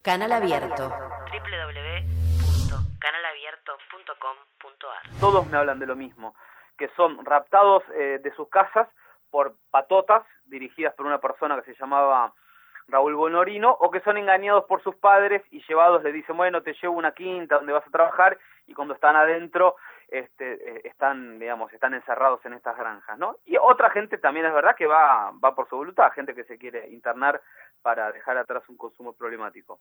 Canal Abierto. www.canalabierto.com.ar. Todos me hablan de lo mismo, que son raptados de sus casas por patotas dirigidas por una persona que se llamaba Raúl Bonorino, o que son engañados por sus padres y llevados, le dicen, bueno, te llevo una quinta donde vas a trabajar, y cuando están adentro están encerrados en estas granjas, ¿no? Y otra gente también es verdad que va por su voluntad, gente que se quiere internar para dejar atrás un consumo problemático.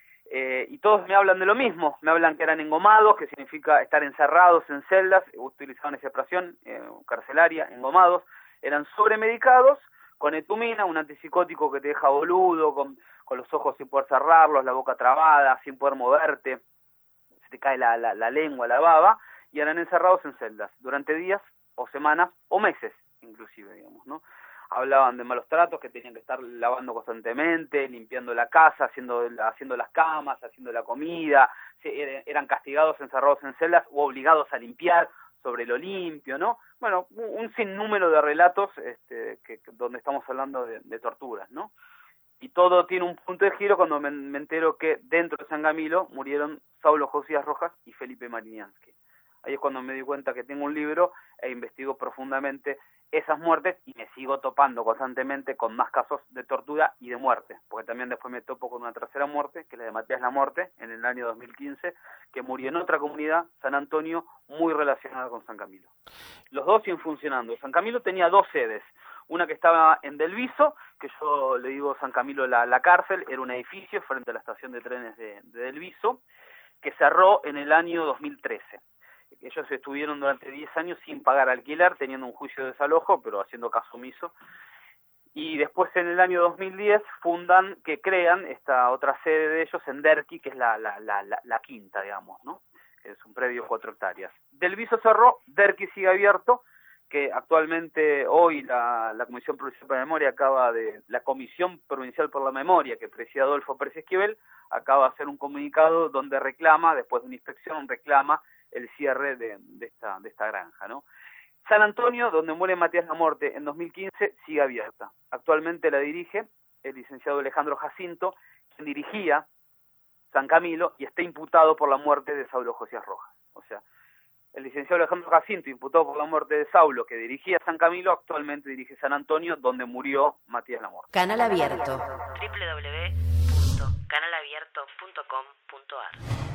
Y todos me hablan de lo mismo, me hablan que eran engomados, que significa estar encerrados en celdas, utilizaban esa expresión carcelaria, engomados, eran sobremedicados con etumina, un antipsicótico que te deja boludo, con los ojos sin poder cerrarlos, la boca trabada, sin poder moverte, se te cae la lengua, la baba, y eran encerrados en celdas durante días o semanas o meses inclusive, digamos, ¿no? Hablaban de malos tratos, que tenían que estar lavando constantemente, limpiando la casa, haciendo las camas, haciendo la comida, eran castigados, encerrados en celdas o obligados a limpiar sobre lo limpio, ¿no? Bueno, un sinnúmero de relatos donde estamos hablando de torturas, ¿no? Y todo tiene un punto de giro cuando me entero que dentro de San Camilo murieron Saulo Josías Rojas y Felipe Mariniansky. Ahí es cuando me di cuenta que tengo un libro e investigo profundamente esas muertes, y me sigo topando constantemente con más casos de tortura y de muerte, porque también después me topo con una tercera muerte, que es la de Matías Lamorte, en el año 2015, que murió en otra comunidad, San Antonio, muy relacionada con San Camilo. Los dos siguen funcionando. San Camilo tenía dos sedes, una que estaba en Delviso, que yo le digo San Camilo la cárcel, era un edificio frente a la estación de trenes de Delviso, que cerró en el año 2013. Ellos estuvieron durante 10 años sin pagar alquiler, teniendo un juicio de desalojo, pero haciendo caso omiso. Y después en el año 2010 crean esta otra sede de ellos en Derqui, que es la quinta, digamos, ¿no? Es un predio de 4 hectáreas. Delviso cerró, Derqui sigue abierto, que actualmente hoy la Comisión Provincial por la Memoria la Comisión Provincial por la Memoria, que preside Adolfo Pérez Esquivel, acaba de hacer un comunicado donde reclama, después de una inspección, el cierre de esta granja, ¿no? San Antonio, donde muere Matías Lamorte en 2015, sigue abierta. Actualmente la dirige el licenciado Alejandro Jacinto, quien dirigía San Camilo y está imputado por la muerte de Saulo Josías Rojas. O sea, el licenciado Alejandro Jacinto, imputado por la muerte de Saulo, que dirigía San Camilo, actualmente dirige San Antonio, donde murió Matías Lamorte. Canal Abierto. www.canalabierto.com.ar